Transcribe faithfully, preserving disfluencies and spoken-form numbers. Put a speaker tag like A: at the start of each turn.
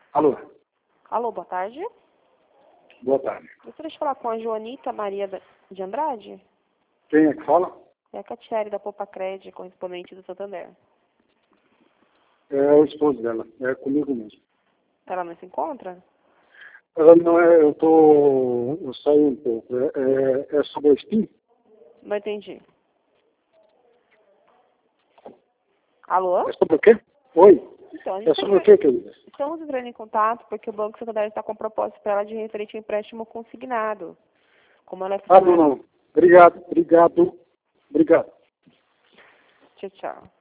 A: Alô,
B: Alô, boa tarde.
A: boa tarde.
B: Gostaria de falar com a Joanita Maria da- de Andrade?
A: Quem é que fala?
B: É a Catiele da Poupa Cred, correspondente do Santander.
A: É o esposo dela, é comigo mesmo.
B: Ela não se encontra?
A: Ela não é, eu tô, eu saí um pouco, é, é, é sobre a Steam?
B: Não entendi. Alô?
A: É sobre o quê? Oi?
B: Então, a
A: É
B: gente
A: sobre o
B: tá-
A: quê, querida?
B: estamos entrando em contato porque o Banco Santander está com propósito para ela de referente ao empréstimo consignado. Como ela é
A: Ah, não,
B: funcionária...
A: não. Obrigado, obrigado, obrigado.
B: Tchau, tchau.